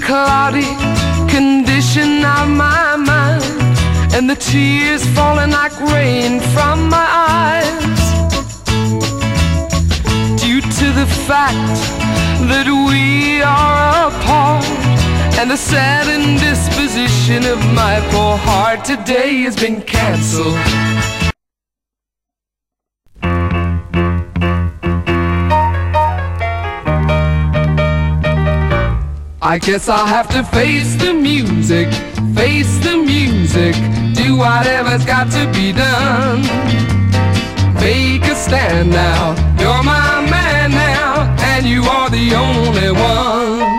cloudy condition of my mind, and the tears falling like rain from my eyes, due to the fact that we are apart, and the sad indisposition of my poor heart today has been canceled. I guess I'll have to face the music, do whatever's got to be done. Make a stand now, you're my man now, and you are the only one.